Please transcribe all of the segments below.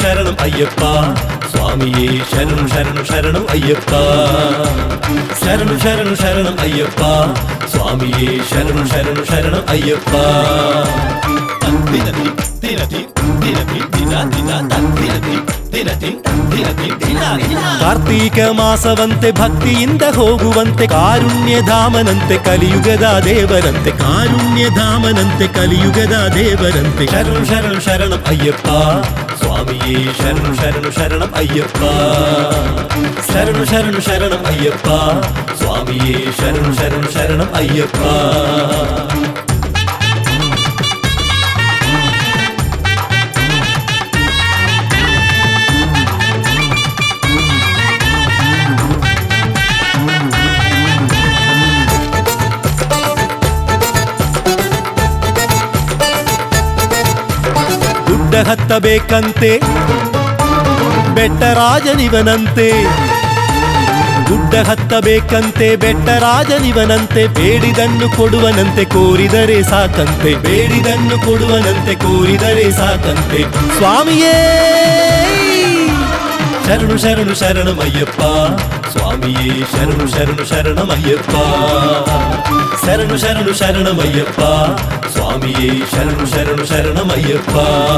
ಶರಣಂ ಅಯ್ಯಪ್ಪ ಸ್ವಾಮಿಯೇ ಶರಣು ಶರಣು ಶರಣಂ ಅಯ್ಯಪ್ಪ ಶರಣು ಶರಣು ಶರಣಂ ಅಯ್ಯಪ್ಪ ಸ್ವಾಮಿಯೇ ಶರಣು ಶರಣು ಶರಣಂ ಅಯ್ಯಪ್ಪ ದಿನದಿ ದಿನದಿ ದಿನದಿ ದಿನ ದಿನ ದಿನದಿ ದಿನದಿ ದಿನದಿ ದಿನ ದಿನ ಕಾರ್ತೀಕ ಮಾಸವಂತೆ ಭಕ್ತಿಯಿಂದ ಹೋಗುವಂತೆ ಕಾರುಣ್ಯಧಾಮನಂತೆ ಕಲಿಯುಗದ ದೇವರಂತೆ ಕಾರುಣ್ಯಧಾಮನಂತೆ ಕಲಿಯುಗದ ದೇವರಂತೆ ಶರಣು ಶರಣು ಶರಣಂ ಅಯ್ಯಪ್ಪ ಸ್ವಾಮಿಯೇ ಶರಣು ಶರಣು ಶರಣಂ ಅಯ್ಯಪ್ಪ ಶರಣು ಶರಣು ಶರಣಂ ಅಯ್ಯಪ್ಪ ಸ್ವಾಮಿಯೇ ಶರಣು ಶರಣು ಶರಣಂ ಅಯ್ಯಪ್ಪ ಗುಡ್ಡ ಹತ್ತಬೇಕಂತೆ ಬೆಟ್ಟರಾಜನಿವನಂತೆ ಗುಡ್ಡ ಹತ್ತಬೇಕಂತೆ ಬೆಟ್ಟರಾಜನಿವನಂತೆ ಬೇಡಿದನ್ನು ಕೊಡುವನಂತೆ ಕೋರಿದರೆ ಸಾಕಂತೆ ಬೇಡಿದನ್ನು ಕೊಡುವನಂತೆ ಕೋರಿದರೆ ಸಾಕಂತೆ ಸ್ವಾಮಿಯೇ ಶರಣು ಶರಣು ಶರಣಮಯ್ಯಪ್ಪ ಸ್ವಾಮಿಯೇ ಶರಣು ಶರಣು ಶರಣಮಯ್ಯಪ್ಪ ಶರಣು ಶರಣು ಶರಣಮಯ್ಯಪ್ಪ ಸ್ವಾಮಿಯೇ ಶರಣು ಶರಣು ಶರಣಮಯ್ಯಪ್ಪ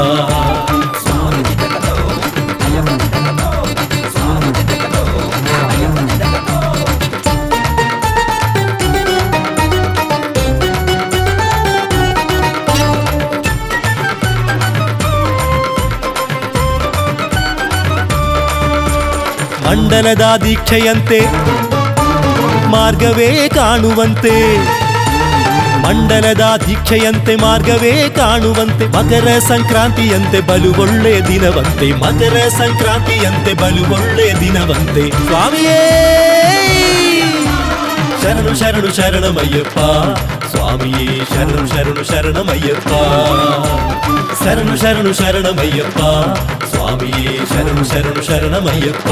ಮಂಡಲದ ದೀಕ್ಷೆಯಂತೆ ಮಾರ್ಗವೇ ಕಾಣುವಂತೆ ಮಂಡಲದ ದೀಕ್ಷೆಯಂತೆ ಮಾರ್ಗವೇ ಕಾಣುವಂತೆ ಮಕರ ಸಂಕ್ರಾಂತಿಯಂತೆ ಬಲು ಒಳ್ಳೆ ದಿನವಂತೆ ಮಕರ ಸಂಕ್ರಾಂತಿಯಂತೆ ಬಲು ಒಳ್ಳೆ ದಿನವಂತೆ ಸ್ವಾಮಿಯೇ ಶರಣು ಶರಣು ಶರಣಮಯ್ಯಪ್ಪ ಸ್ವಾಮಿಯೇ ಶರಣು ಶರಣು ಶರಣಮಯ್ಯಪ್ಪ ಶರಣು ಶರಣು ಶರಣಮಯ್ಯಪ್ಪ ಸ್ವಾಮಿಯೇ ಶರಣು ಶರಣು ಶರಣಮಯ್ಯಪ್ಪ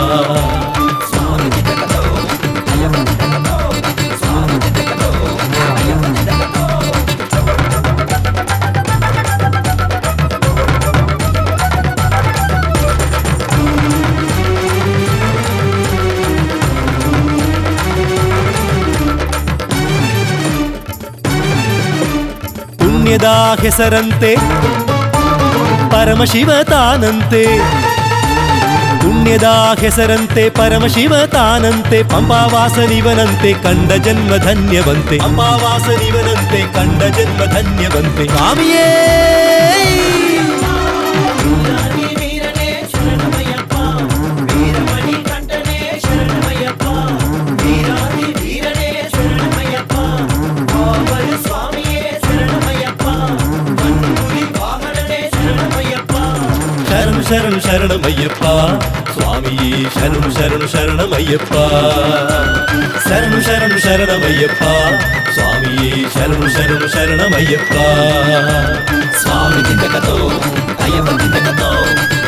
ಪುಣ್ಯದ ಹೆಸರಂತೆ ಪರಮಶಿವ ತಾನಂತೆ ಪುಣ್ಯದ ಹೆಸರಂತೆ ಪರಮಶಿವ ತಾನಂತೆ ಪಂಪಾವಾಸನಿವನಂತೆ ಕಂಡ ಜನ್ಮ ಧನ್ಯವಂತೆ ಪಂಪಾವಾಸನಿವನಂತೆ ಕಂಡ ಜನ್ಮ ಧನ್ಯವಂತೆ ಸ್ವಾಮಿಯೇ ಶರಣು ಶರಣು ಶರಣಮಯ್ಯಪ್ಪ ಸ್ವಾಮಿಯೇ ಶರಣು ಶರಣು ಶರಣಮಯ್ಯಪ್ಪ ಶರಣು ಶರಣು ಶರಣಮಯ್ಯಪ್ಪ ಸ್ವಾಮಿಯೇ ಶರಣು ಶರಣು ಶರಣಮಯ್ಯಪ್ಪ ಸ್ವಾಮಿ ಜಿಂದಗತೋ ಅಯ್ಯಪ್ಪ ಜಿಂದಗತೋ